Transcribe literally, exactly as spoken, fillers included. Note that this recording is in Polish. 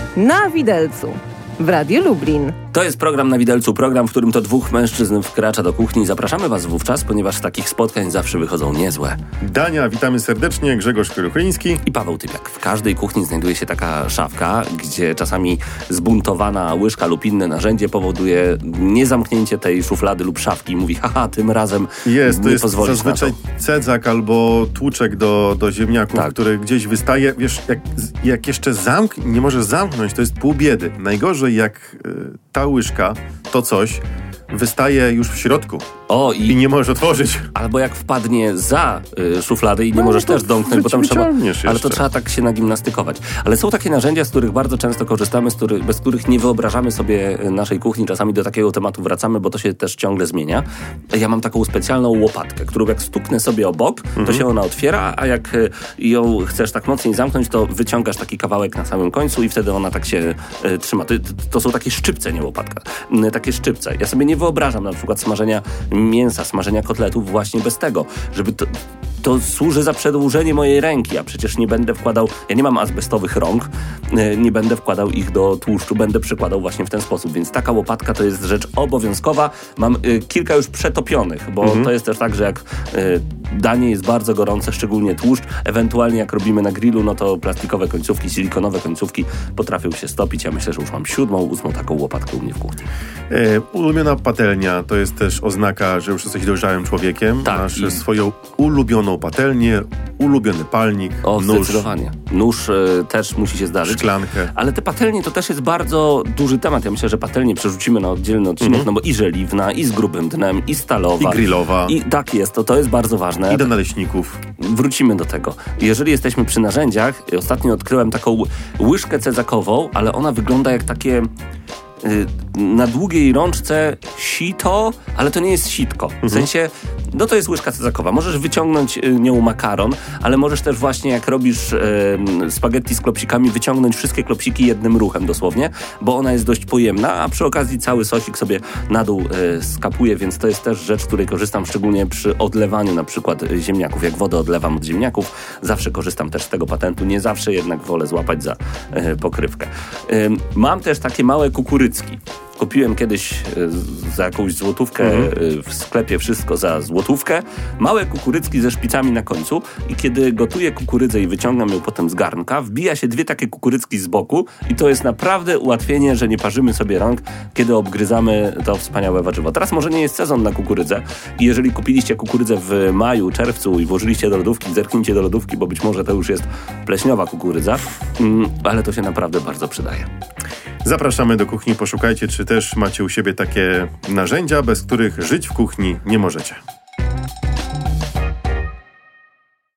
Na widelcu w Radiu Lublin. To jest program Na Widelcu, program, w którym to dwóch mężczyzn wkracza do kuchni. Zapraszamy was wówczas, ponieważ z takich spotkań zawsze wychodzą niezłe. Dania, witamy serdecznie, Grzegorz Krychuliński i Paweł Typiak. W każdej kuchni znajduje się taka szafka, gdzie czasami zbuntowana łyżka lub inne narzędzie powoduje niezamknięcie tej szuflady lub szafki. Mówi, haha, tym razem jest, nie to jest pozwolisz zazwyczaj na to. Cedzak albo tłuczek do, do ziemniaków, tak. który gdzieś wystaje. Wiesz, jak, jak jeszcze zamk nie możesz zamknąć, to jest pół biedy. Najgorzej, jak y, ta łyżka, to coś, wystaje już w środku. O, i, i nie możesz otworzyć. Albo jak wpadnie za y, szufladę i nie no, możesz też domknąć, bo tam trzeba. Jeszcze. Ale to trzeba tak się nagimnastykować. Ale są takie narzędzia, z których bardzo często korzystamy, z których, bez których nie wyobrażamy sobie naszej kuchni. Czasami do takiego tematu wracamy, bo to się też ciągle zmienia. Ja mam taką specjalną łopatkę, którą jak stuknę sobie obok, mhm. to się ona otwiera, a jak ją chcesz tak mocniej zamknąć, to wyciągasz taki kawałek na samym końcu i wtedy ona tak się y, trzyma. To, to są takie szczypce, nie łopatka. Y, takie szczypce. Ja sobie nie wyobrażam na przykład smażenia mięsa, smażenia kotletów właśnie bez tego, żeby to, to służy za przedłużenie mojej ręki, a przecież nie będę wkładał, ja nie mam azbestowych rąk, nie będę wkładał ich do tłuszczu, będę przykładał właśnie w ten sposób, więc taka łopatka to jest rzecz obowiązkowa. Mam y, kilka już przetopionych, bo mhm. to jest też tak, że jak y, danie jest bardzo gorące, szczególnie tłuszcz, ewentualnie jak robimy na grillu, no to plastikowe końcówki, silikonowe końcówki potrafią się stopić. Ja myślę, że już mam siódmą, ósmą taką łopatkę u mnie w kuchni. E, ulubiona patelnia to jest też oznaka, że już jesteś dojrzałym człowiekiem. Tak, Masz i... swoją ulubioną patelnię, ulubiony palnik, o, nóż. Zdecydowanie. Nóż y, też musi się zdarzyć. Szklankę. Ale te patelnie to też jest bardzo duży temat. Ja myślę, że patelnie przerzucimy na oddzielny odcinek, mm-hmm. no bo i żeliwna, i z grubym dnem, i stalowa. I grillowa. I tak jest, to, to jest bardzo ważne. I do naleśników. Wrócimy do tego. Jeżeli jesteśmy przy narzędziach, ostatnio odkryłem taką łyżkę cedzakową, ale ona wygląda jak takie... na długiej rączce sito, ale to nie jest sitko. W mhm. sensie, no to jest łyżka cezakowa. Możesz wyciągnąć nią makaron, ale możesz też właśnie jak robisz e, spaghetti z klopsikami, wyciągnąć wszystkie klopsiki jednym ruchem dosłownie, bo ona jest dość pojemna, a przy okazji cały sosik sobie na dół e, skapuje, więc to jest też rzecz, z której korzystam szczególnie przy odlewaniu na przykład ziemniaków. Jak wodę odlewam od ziemniaków, zawsze korzystam też z tego patentu. Nie zawsze jednak wolę złapać za e, pokrywkę. E, mam też takie małe kukurycki. Kupiłem kiedyś y, za jakąś złotówkę mhm. y, w sklepie wszystko za złotówkę. Małe kukurycki ze szpicami na końcu i kiedy gotuję kukurydzę i wyciągam ją potem z garnka, wbija się dwie takie kukurycki z boku i to jest naprawdę ułatwienie, że nie parzymy sobie rąk, kiedy obgryzamy to wspaniałe warzywo. Teraz może nie jest sezon na kukurydzę i jeżeli kupiliście kukurydzę w maju, czerwcu i włożyliście do lodówki, zerknijcie do lodówki, bo być może to już jest pleśniowa kukurydza, mm, ale to się naprawdę bardzo przydaje. Zapraszamy do kuchni, poszukajcie, czy też macie u siebie takie narzędzia, bez których żyć w kuchni nie możecie.